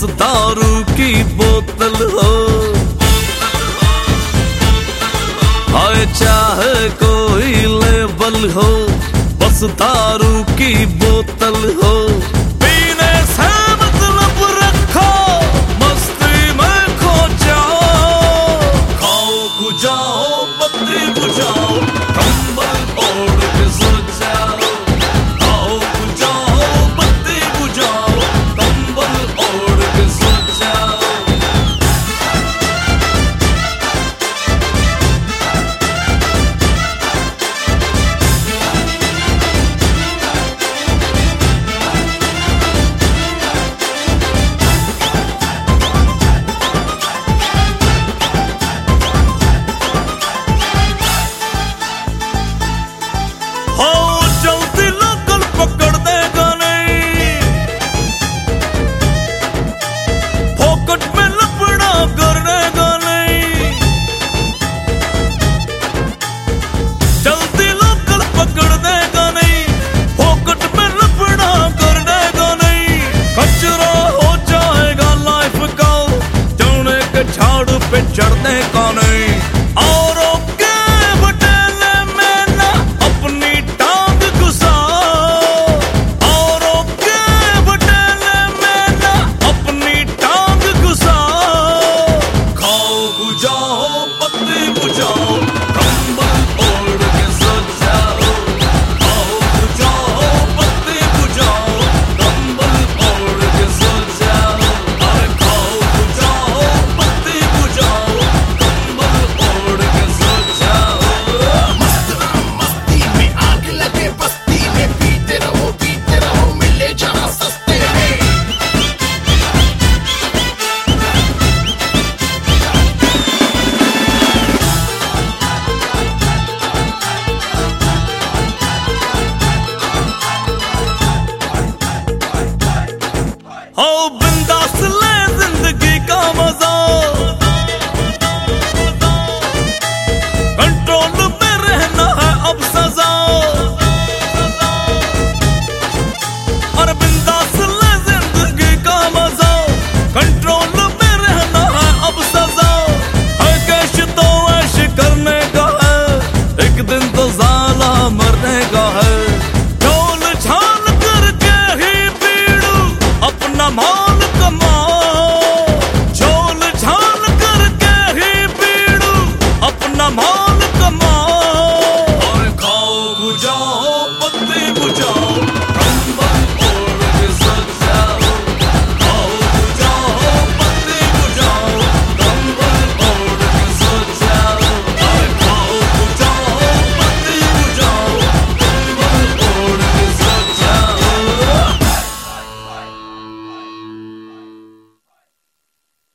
दारू की बोतल हो। हाय चाहे कोई लेबल हो, बस दारू की बोतल हो। पीने से मतलब रखो, मस्ती में खो जाओ। खाओ बुझाओ बत्ती बुझाओ, कंबल ओढ़ के सो जाओ। खाओ बुझाओ बत्ती बुझाओ, कंबल ओढ़ के सो जाओ। झाड़ पे चढ़ने का नहीं।